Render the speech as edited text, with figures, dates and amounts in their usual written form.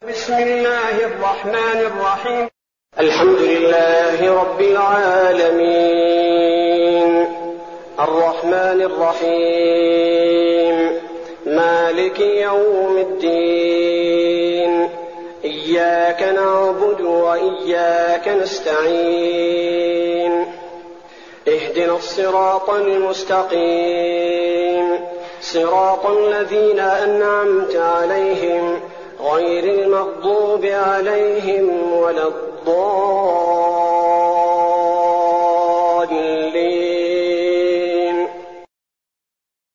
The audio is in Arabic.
بسم الله الرحمن الرحيم. الحمد لله رب العالمين، الرحمن الرحيم، مالك يوم الدين، إياك نعبد وإياك نستعين، اهدنا الصراط المستقيم، صراط الذين أنعمت عليهم غير المغضوب عليهم ولا الضالين.